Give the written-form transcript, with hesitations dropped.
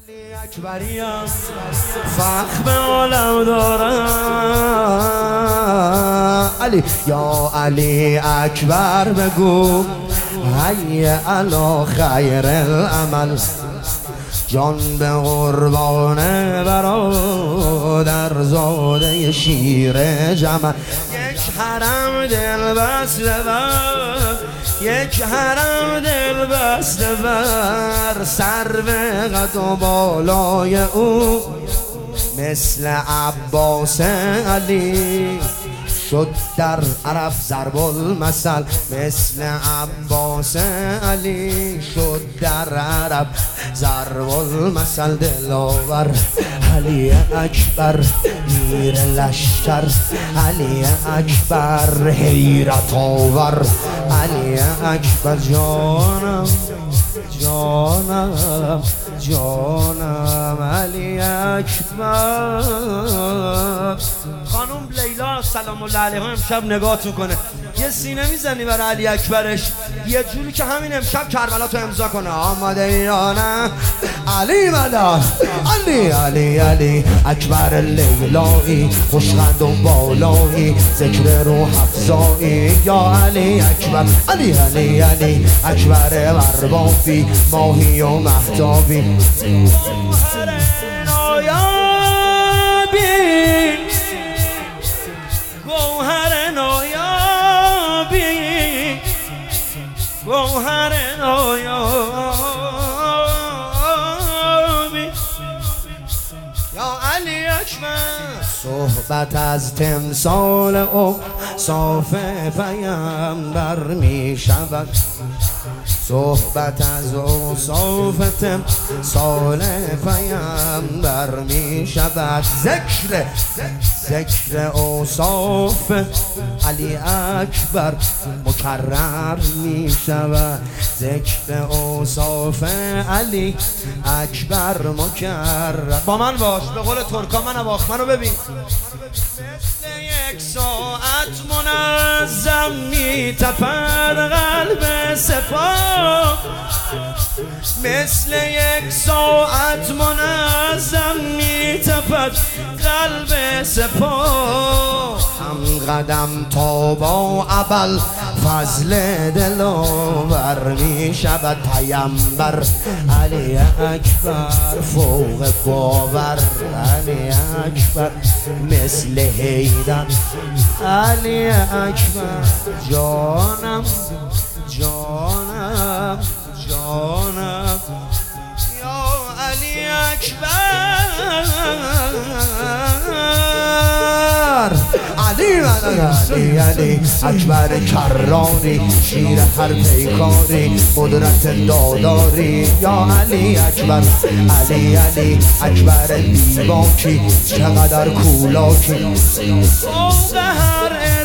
اکبریم فخر عالم دارم علی یا علی اکبر بگو حی علی خیر العمل جان به قربان برادر زاده شیر جمل یک حرم دل بسته بر یک حرم دل بسته بر سر به قد و بالای او مثل عباس علی شد در عرب ضرب المثل مثل عباس علی شد در عرب ضرب المثل دلاور علی اکبر میر لشکر علی اکبر حیرت آور علی اکبر جانم جانم جانم علی اکبر. خانم لیلا سلام الله علیها امشب نگاه میکنه یه سینه میزنی برای علی اکبرش یه جوری که همین امشب کربلا تو امضا کنه. آماده ایرانه علی مدار علی علی علی اکبر لیلایی خوشخند و بالایی ذکر روح افزایی یا علی اکبر علی علی علی اکبر وربافی ماهی و مهتابی گوهر نایابی گوهر نایابی یا علی اکبر. صحبت از تمثال او صاف پیامبر می شود صحبت از اوصاف تمثال پیامبر می شود ذکر اوصاف علی اکبر مکرر می شود ذکر اوصاف علی اکبر مکرر. با من باش به قول ترکا من اواخ منو ببین مثل یک ساعت منظم می تپد قلب سپاه مثل یک ساعت منظم می تپد قلب سپاه هم قدم تا با ابل فضل دلاور می شود پیامبر علی اکبر فوق باور علی اکبر مثل حیدر علی اکبر جانم جانم جانم یا علی اکبر علی علی علی اکبر کرانی شیر هر پیکانی قدرت داداری یا علی اکبر علی علی اکبر بیباکی چقدر کولاکی فوق هر